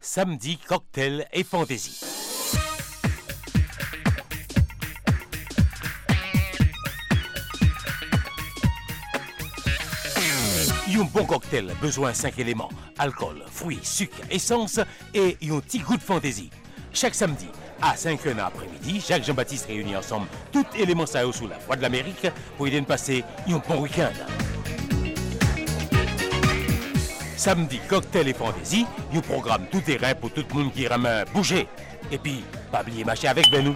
Samedi, cocktail et fantaisie. Un bon cocktail, besoin 5 éléments, alcool, fruits, sucre, essence et un petit goût de fantaisie. Chaque samedi, à 5h après-midi, Jacques Jean-Baptiste réunit ensemble tous les éléments ça sous la voie de l'Amérique pour aider à passer un bon week-end. Samedi, cocktail et fantaisie, un programme tout terrain pour tout le monde qui aime bouger. Et puis, pas oublier marcher avec nous.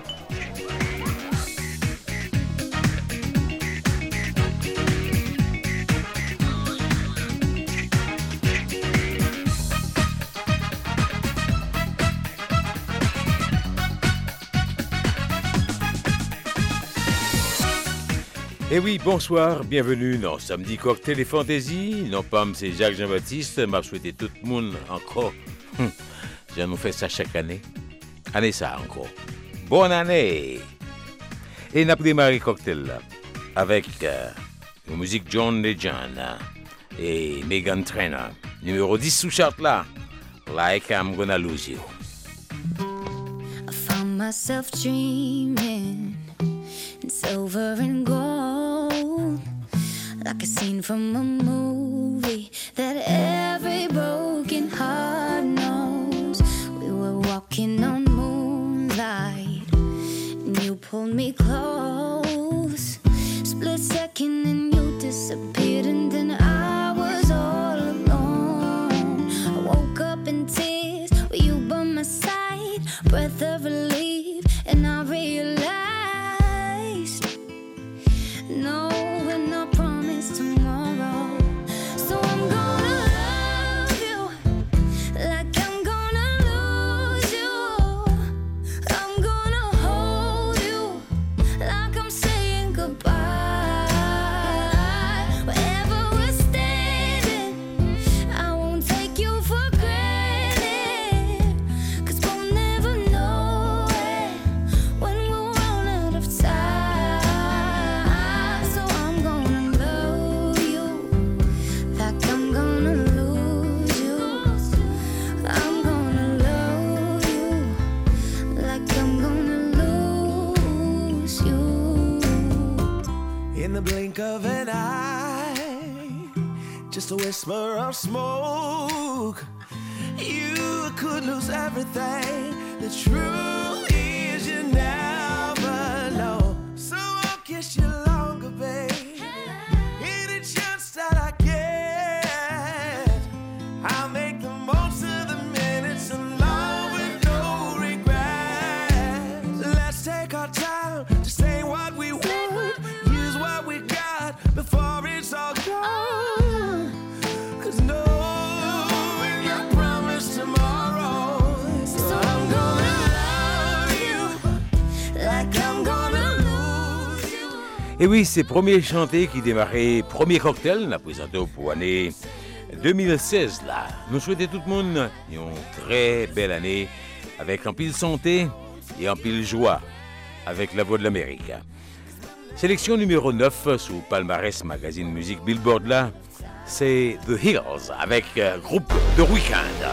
Eh oui, bonsoir, bienvenue dans Samedi Cocktail et Fantaisie. Non pas, c'est Jacques Jean-Baptiste, m'a souhaité tout le monde encore. Je nous fais ça chaque année. Année ça encore. Bonne année! Et n'a démarré cocktail là, avec la musique John Legend et Meghan Trainor. Numéro 10 sous charte là, Like I'm Gonna Lose You. I found myself dreaming in silver and gold, like a scene from a movie that every broken heart knows. We were walking on moonlight and you pulled me close. Split second and you disappeared, and then I was all alone. I woke up in tears with you by my side, breath of relief, and I realized no, we're not promised tomorrow. So I'm gonna love you like I'm gonna lose you. I'm gonna hold you like I'm saying goodbye. Wherever we're standing, I won't take you for granted, 'cause we'll never know it when we'll run out of time. So I'm gonna love you like I'm gonna lose you. I'm gonna love you like I'm gonna lose you. In the blink of an eye, just a whisper of smoke, you could lose everything. The truth is you never know. So I'll kiss you longer, babe. Any chance that I get, I'll make the most of the minutes alone with no regrets. Let's take our time to say what we want, use what we got before it's all gone. 'Cause no, we're not promised tomorrow. So I'm gonna love you like I'm gonna lose you. Et oui, c'est Premier Chanté qui démarrait Premier Cocktail, l'a présenté pour l'année 2016 là. Nous souhaitons tout le monde une très belle année avec un pile santé et un pile joie avec la voix de l'Amérique. Sélection numéro 9 sous Palmarès Magazine Musique Billboard là, c'est The Hills avec groupe The Weeknd.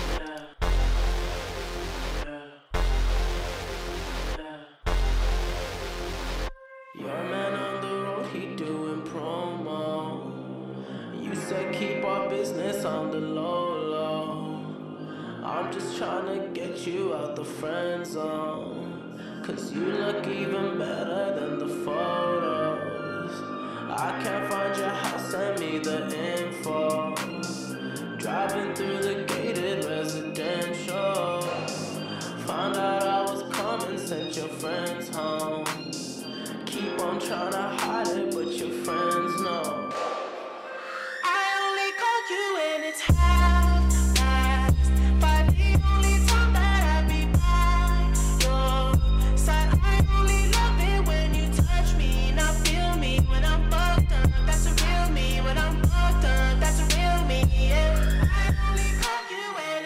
Your man on the road, he doing promo. You said keep our business on the low, low. I'm just trying to get you out the friend zone, 'cause you look even better than the photos. I can't find your house, send me the info. Driving through the gated residential, found out I was coming, sent your friends home. Keep on trying to hide it, but your friends know. I only call you when it's half-past, but the only time that I be by your side. I only love it when you touch me, not feel me when I'm fucked up. That's a real me when I'm fucked up. That's a real me. Yeah. I only call you when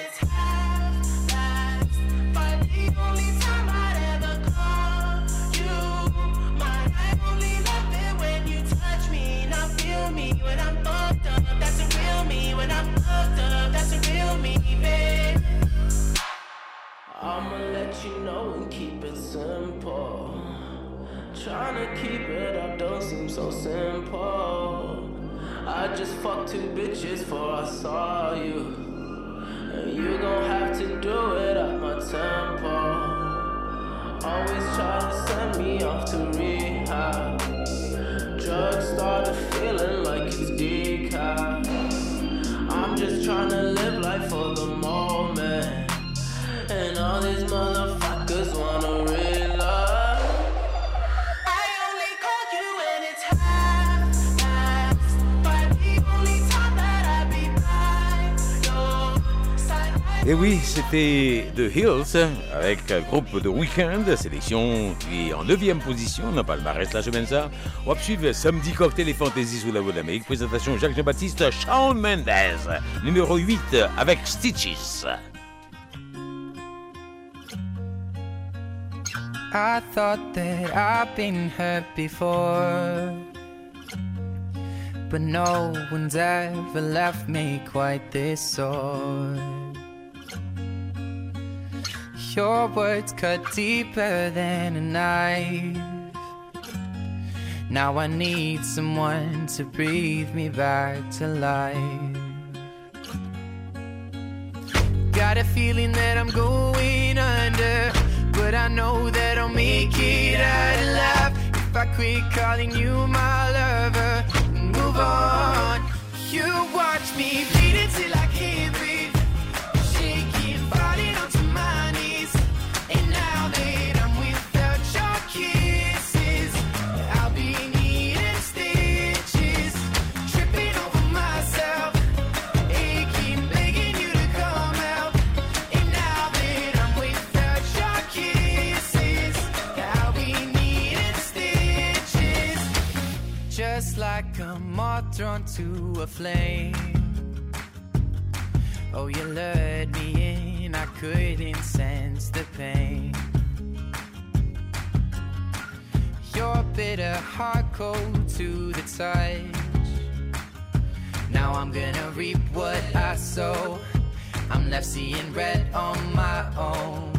what you know and keep it simple. Trying to keep it up don't seem so simple. I just fucked 2 bitches before I saw you. And you gon' have to do it at my tempo. Always try to send me off to rehab. Drugs started feeling like it's decaf. I'm just trying to live life for the moment. And all these motherfuckers wanna real love. I only call you when it's half-assed. But the only time that I be by your side. Et oui, c'était The Hills avec un groupe de Weeknd, sélection qui est en 9e position dans le palmarès la semaine ça. On va suivre Samedi Cocktail et Fantasy sous la voix d'Amérique. Présentation Jacques Jean-Baptiste, Shawn Mendes, numéro 8 avec Stitches. I thought that I've been hurt before, but no one's ever left me quite this sore. Your words cut deeper than a knife. Now I need someone to breathe me back to life. Got a feeling that I'm going under, but I know that I'll make it out alive if I quit calling you my lover and move on. You watch me bleed until I can't breathe, shaking, falling onto my knees. And now that I'm without your kisses, I'll be needing stitches, tripping over myself, aching, begging you to come out. And now that I'm without your kisses, I'll be needing stitches, just like a moth drawn to a flame. Oh, you lured me in, I couldn't sense the pain. Your bitter heart cold to the touch. Now I'm gonna reap what I sow. I'm left seeing red on my own.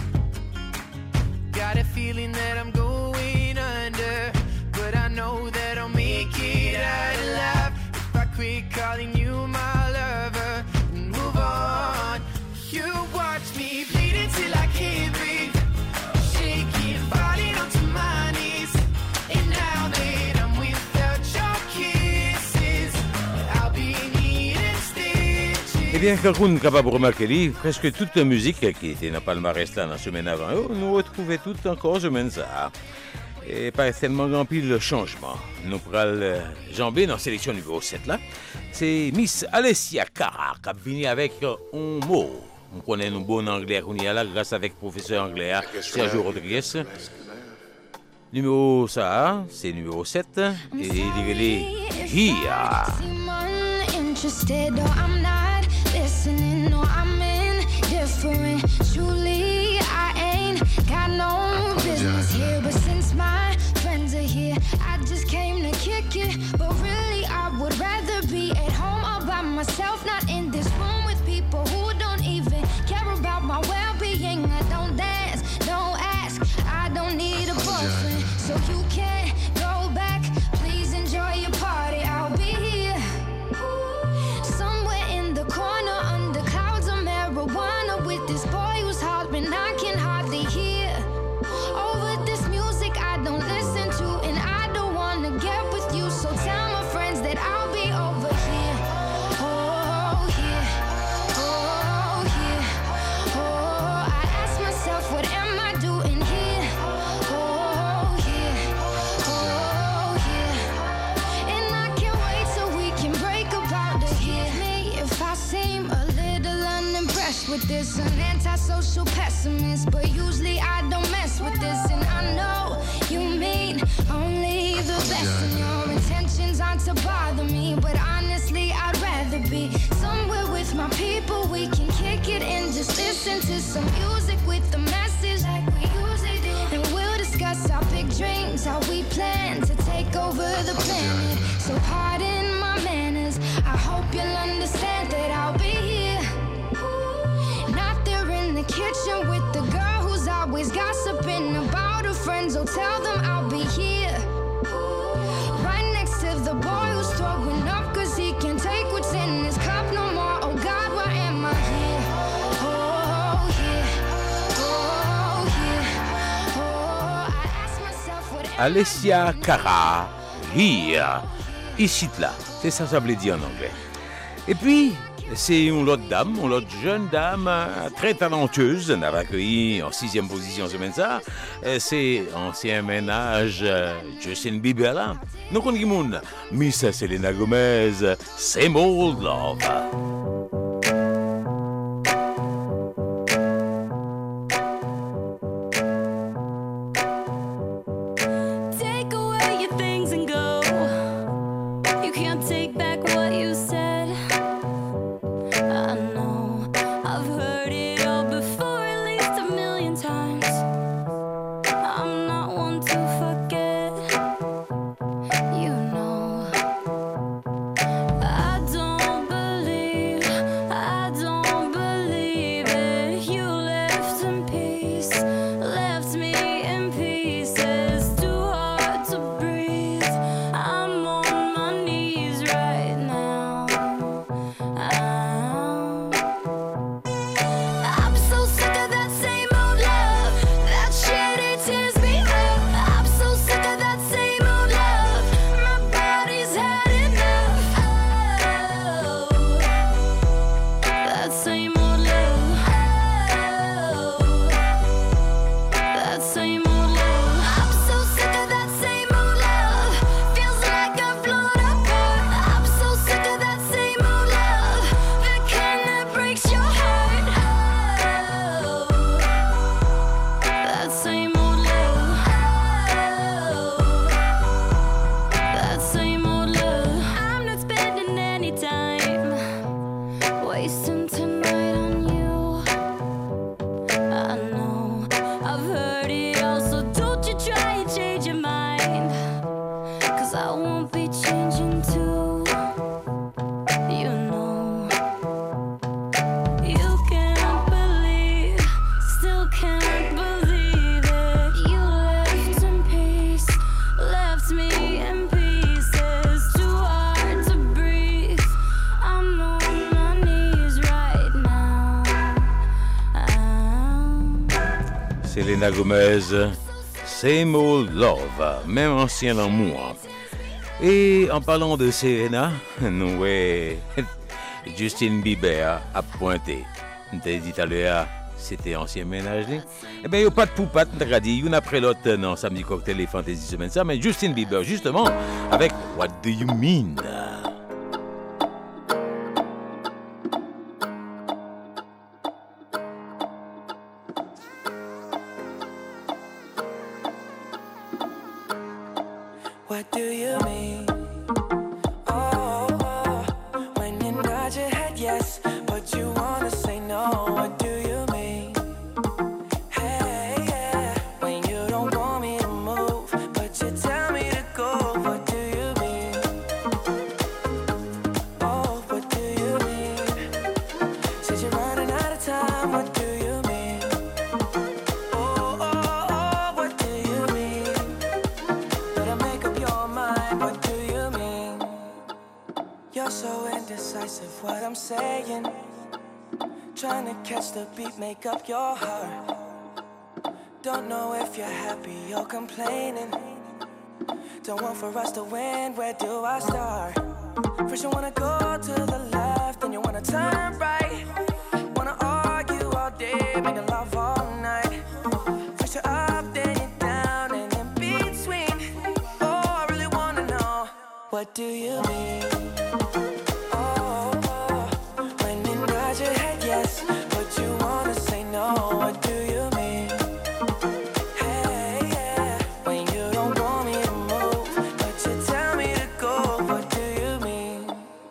Got a feeling that I'm going under, but I know that I'll make it out alive if I quit calling you my lover and move on. You watch me bleed until I can't breathe, shaking, falling onto my knees. And now that I'm without your kisses, I'll be needing stitches. Eh bien, quand on est capable de remarquer, presque toute la musique qui était dans le palmarès là, la semaine avant, nous retrouvons toutes encore semaine ça. Et pas tellement grand pile de changement. Nous prenons jambé dans la sélection numéro 7 là. C'est Miss Alessia Cara qui a venu avec un mot. On connaît un bon anglais qu'on y a là grâce avec professeur anglais Sergio Rodriguez. Numéro ça, c'est numéro 7 et il est Here. Interested or I'm not listening, no I'm indifferent. Truly I ain't got no business here, but since my friends are here, I just came to kick it. But really I would rather be at home all by myself, not in this room with people who don't even care about my well-being. I don't dance, don't ask, I don't need a boyfriend, so you can't go back. Please enjoy your party, I'll be here somewhere in the corner under clouds of marijuana with this boy who's hollering I can hardly hear over this music I don't listen to, and I don't wanna get with you, so tell my friends that I'll be over here. Oh here, oh here, oh I ask myself what am I doing here? Oh here, oh here, and I can't wait till we can break about it here. Me if I seem a little unimpressed with this, an antisocial pessimist, but usually I don't mess with this, and I know you mean only the best, and your intentions aren't to bother me, but honestly I'd rather be somewhere with my people. We can kick it and just listen to some music with the message like we usually do, and we'll discuss our big dreams, how we plan to take over the planet. So pardon my manners, I hope you'll understand that I'll be here, not there in the kitchen with the girl who's out always gossiping about her friends. Oh, tell them I'll be here, right next to the boy who's throwing up, cause he can't take what's in his cup no more. Oh God, why am I here? Oh yeah, oh yeah, oh, I ask myself what. Alessia Cara, Here, ici là, c'est ça veut dire en anglais. Et puis, c'est une autre dame, une autre jeune dame très talentueuse, on a accueilli en 6e position semaine ça. C'est ancien ménage Justin Bieber là. Nous connaissons qui monde, Miss Selena Gomez, Same Old Love. Take away your things and go. You can't take back what you said. I know I've heard it all before, at least a million times. I'm not one to forget. You know, I don't believe it. You left in peace, left me in pieces. Too hard to breathe. I'm on my knees right now. I'm so sick of that same old love. That shit, it tears me up. I'm so sick of that same old love. My body's had enough. Oh, that same old love. Oh, that same old love. I'm so sick of that same old love. Feels like I've blown apart. I'm so sick of that same old love. The kind that breaks your heart. Oh, that same old love. Oh, that same old love. I'm not spending any time wasting tonight on you. I know I've heard it all, so don't you try and change your mind, cause I won't be changing too. You know, you can't believe, still can't believe it. You left in peace, left me in pieces. Too hard to breathe. I'm on my knees right now. Selena Gomez, Same Old Love, même ancien amour. Et en parlant de Selena, nous voyons Justin Bieber a pointé. On t'a dit tout à l'heure, c'était ancien ménage. Eh bien, il n'y a pas de poupate, on a dit, une après l'autre, non, samedi cocktail et fantasy semaine ça, mais Justin Bieber, justement, avec What Do You Mean? What do you mean? Oh, when you nod your head yes, but you wanna say no. What do you mean? Hey, yeah, when you don't want me to move, but you tell me to go. What do you mean? Oh, what do you mean? Said you're running out of time. What do you mean? Oh, what do you mean? Better make up your mind, what do you mean? You're so indecisive, what I'm saying. Trying to catch the beat, make up your heart. Don't know if you're happy or complaining. Don't want for us to win, where do I start? First you wanna go to the left, then you wanna turn right. Wanna argue all day, making love all night. First you're up, then you're down, and in between. Oh, I really wanna know, what do you mean? Oh, when you nod your head yes, but you wanna say no. What do you mean? Hey, yeah, when you don't want me to move, but you tell me to go. What do you mean?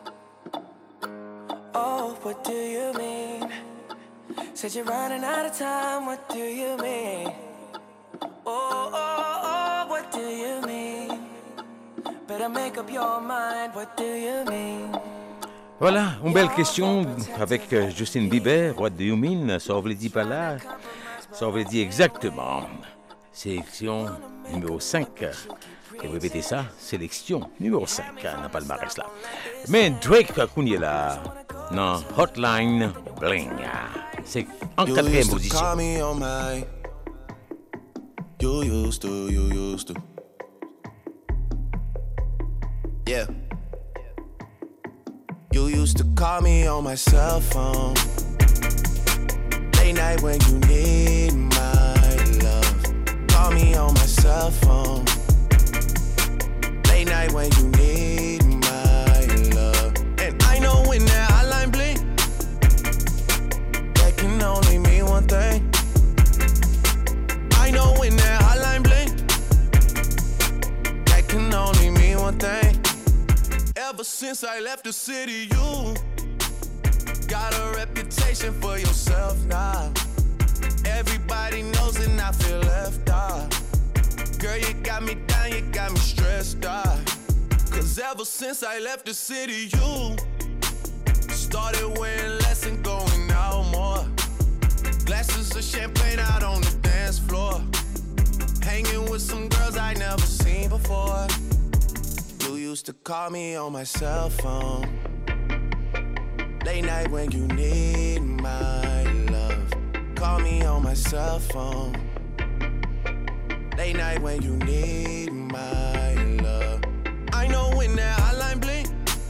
Oh, what do you mean? Said you're running out of time. What do you mean? Oh, what do you mean? Better make up your mind. What do you mean? Voilà, une belle question avec Justin Bieber, What Do You Mean? Ça, on vous le dit pas là. Ça veut dire exactement. Sélection numéro 5. Et vous répétez ça, sélection numéro 5 dans le palmarès là. Mais Drake, qu'on est là, dans Hotline Bling, c'est en quatrième position. You used to. Yeah. You used to call me on my cell phone. Late night when you need my love. Call me on my cell phone. Late night when you need my love. And I know when that hotline blink, that can only mean one thing. I know when that hotline blink, that can only mean one thing. Ever since I left the city, you got a reputation for yourself now. Everybody knows and I feel left out. Girl, you got me down, you got me stressed out. Cause ever since I left the city, you started wearing less and going out more. Glasses of champagne out on the dance floor. Hanging with some girls I never seen before. You used to call me on my cell phone. Late night when you need my love. Call me on my cell phone. Late night when you need my love. I know when that hotline blink,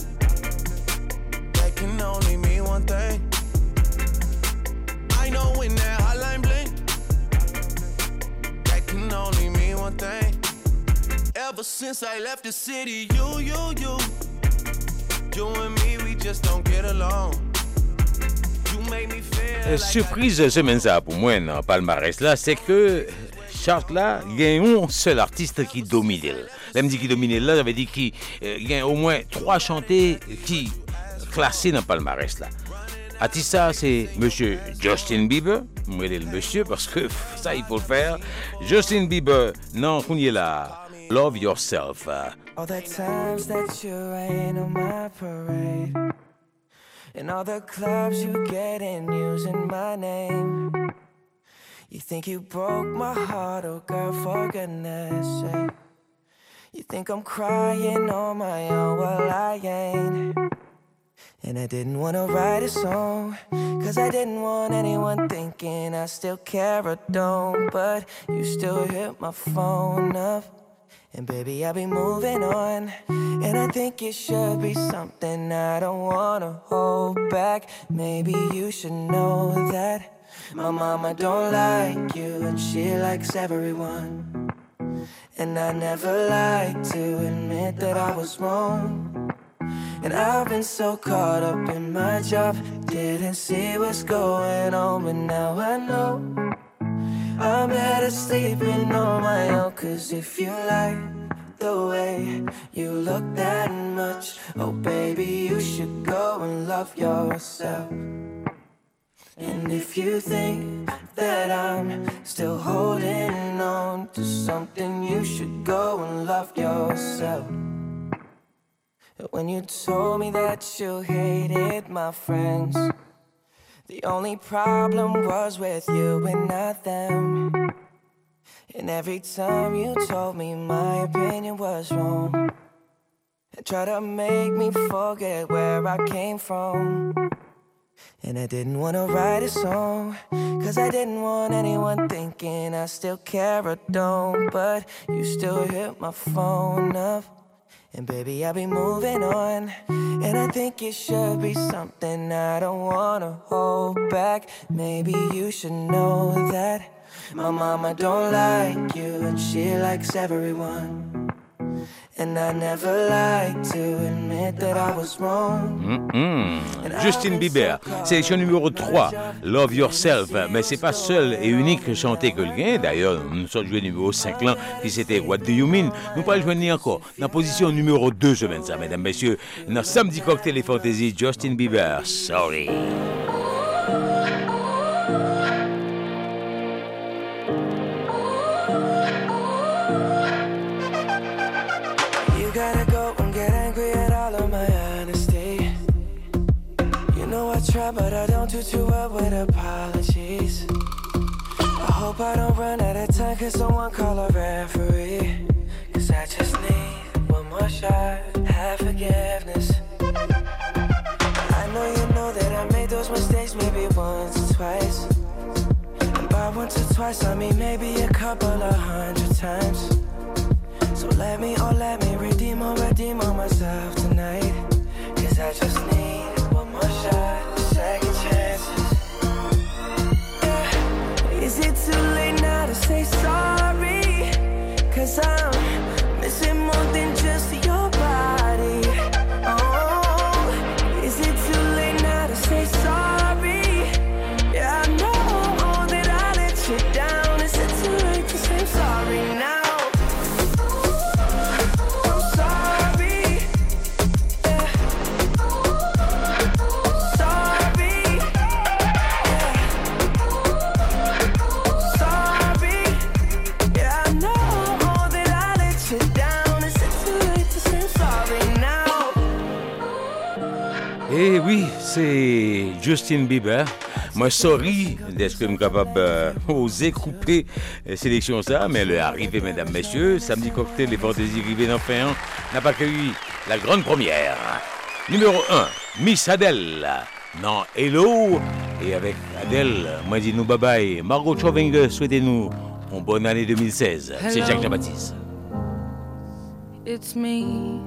that can only mean one thing. I know when that hotline blink, that can only mean one thing. Ever since I left the city, you and me, we just don't get along. You make me feel like Surprise semaine ça pour moi dans palmarès là, c'est que chart là, il y a un seul artiste qui domine. Là, me dit qui domine là, j'avais dit qu'il y a au moins 3 chantés qui classés dans palmarès là. Artiste ça, c'est monsieur Justin Bieber. Moi, il est le monsieur parce que ça, il faut le faire. Justin Bieber, non, qu'on y est là. Love Yourself. All the times that you rain on my parade, and all the clubs you get in using my name. You think you broke my heart, oh girl, for goodness sake. You think I'm crying on my own, well I ain't. And I didn't wanna write a song, cause I didn't want anyone thinking I still care or don't. But you still hit my phone up, and baby, I'll be moving on. And I think it should be something I don't wanna hold back. Maybe you should know that my mama don't like you, and she likes everyone. And I never like to admit that I was wrong. And I've been so caught up in my job, didn't see what's going on, but now I know I'm better sleeping on my own. Cause if you like the way you look that much, oh baby, you should go and love yourself. And if you think that I'm still holding on to something, you should go and love yourself. When you told me that you hated my friends, the only problem was with you and not them. And every time you told me my opinion was wrong, and tried to make me forget where I came from. And I didn't wanna write a song, cause I didn't want anyone thinking I still care or don't. But you still hit my phone up, and baby, I'll be moving on. And I think it should be something I don't wanna hold back. Maybe you should know that my mama don't like you, and she likes everyone. And I never like to admit that I was wrong. Justin Bieber, sélection numéro 3, Love Yourself. Mais c'est pas seul et unique chanté que le gain. D'ailleurs, nous sommes joués numéro 5 là, qui c'était What Do You Mean. Nous pas le joindre encore. Dans position numéro 2, semaine ça, mesdames, messieurs. Dans Samedi Cocktail et Fantasy, Justin Bieber, Sorry. Try, but I don't do too well with apologies. I I don't run out of time, could someone call a referee? Cause I just need one more shot, have forgiveness. I know you know that I made those mistakes maybe once or twice. And by once or twice I mean maybe a couple of 100 times. So let me redeem on myself tonight. Cause I just need one more shot, second chances. Yeah. Is it too late now to say sorry? Cause I'm missing more than just your body. Oh, is it too late now to say sorry? Yeah, I know that I let you down. Is it too late to say sorry now? Eh oui, c'est Justin Bieber. Moi, sorry d'être capable d'oser couper la sélection ça, mais elle est arrivée, mesdames, messieurs. Samedi cocktail, les fantaisies arrivées dans fin an, n'a pas accueilli la grande première. Numéro 1, Miss Adele. Non, Hello. Et avec Adele, moi dis nous bye bye. Margot Chovinger, souhaitez-nous une bonne année 2016. Hello. C'est Jacques Jean-Baptiste. It's me.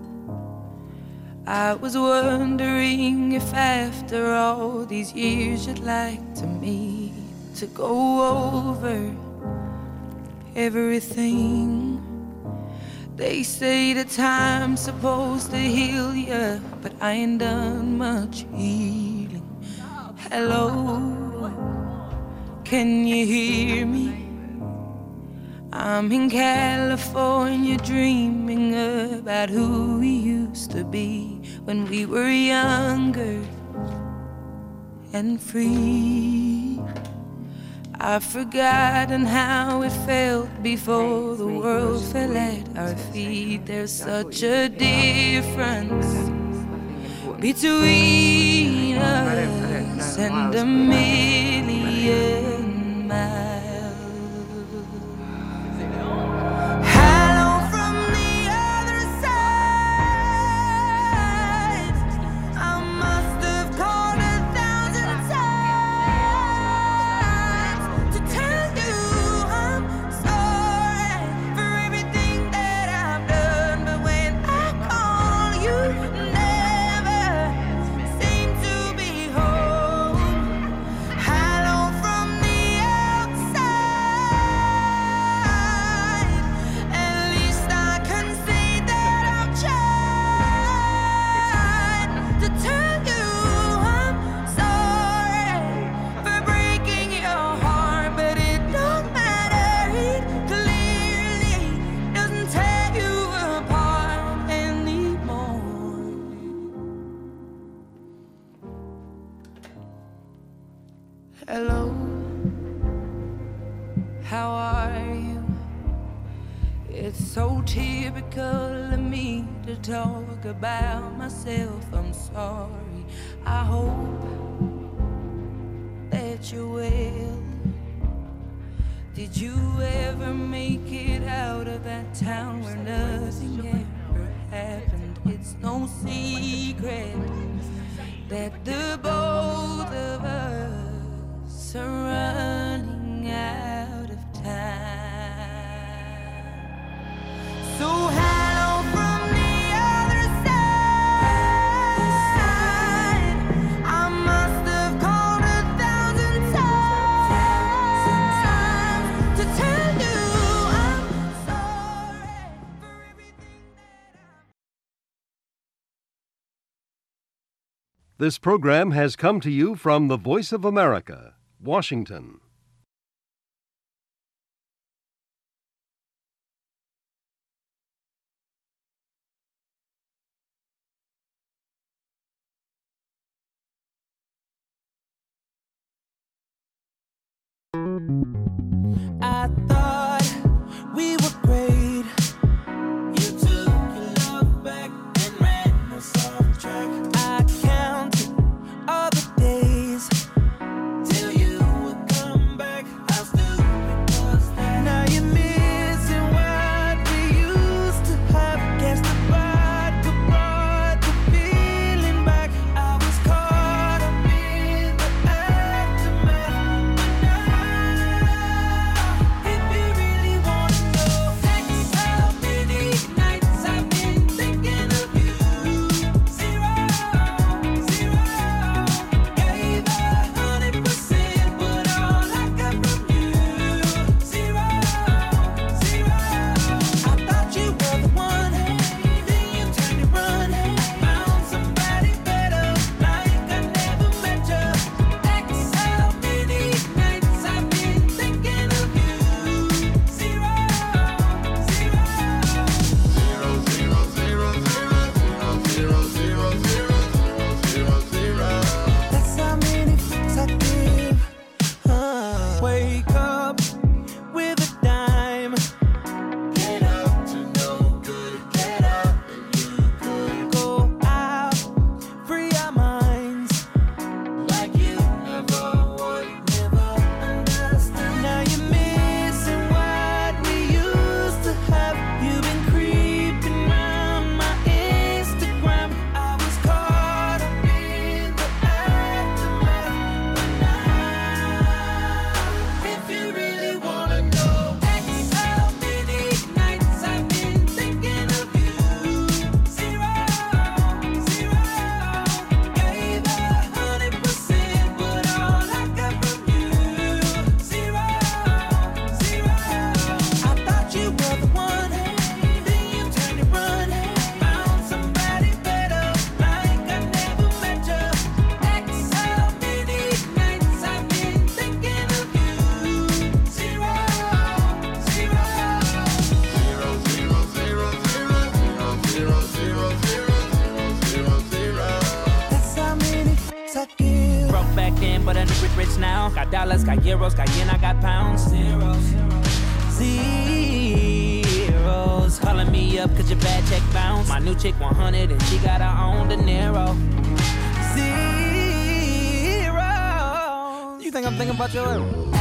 I was wondering if after all these years you'd like to meet to go over everything. They say that time's supposed to heal ya, but I ain't done much healing. Hello, can you hear me? I'm in California dreaming about who we used to be when we were younger and free. I've forgotten how it felt before the world fell at our feet. There's such a difference between us and a million miles. Hello, how are you? It's so typical of me to talk about myself. I'm sorry. I hope that you're well. Did you ever make it out of that town where nothing ever happened? It's no secret that the both of us are running out of time. So hello from the other side. I must have called 1,000 times to tell you I'm sorry for everything that This program has come to you from the Voice of America, Washington. I thought we were great. You took your love back and ran us off track. I counted all the days till you would come back. How stupid wake up with a dime. Get up to no good, get up and you could go out, free our minds like you never would, never understand. Now you're missing what we used to have. You've been creeping around my Instagram. I was caught up in the aftermath. But now, if you really wanna know, X how many nights I've been thinking of you. 0, 0. Gave 100%, but all I got from you. 0, 0. I thought you were the one, then you turned and run. Found somebody better, like I never met you. X how many nights I've been thinking of you. 0, 0. That's how many I give. Broke back then, but I'm rich now. Got dollars, got euros, got yen, I got pounds. Zeros. Calling me up cause your bad check bounce. My new chick 100 and she got her own De Niro. 0. You think I'm thinking about your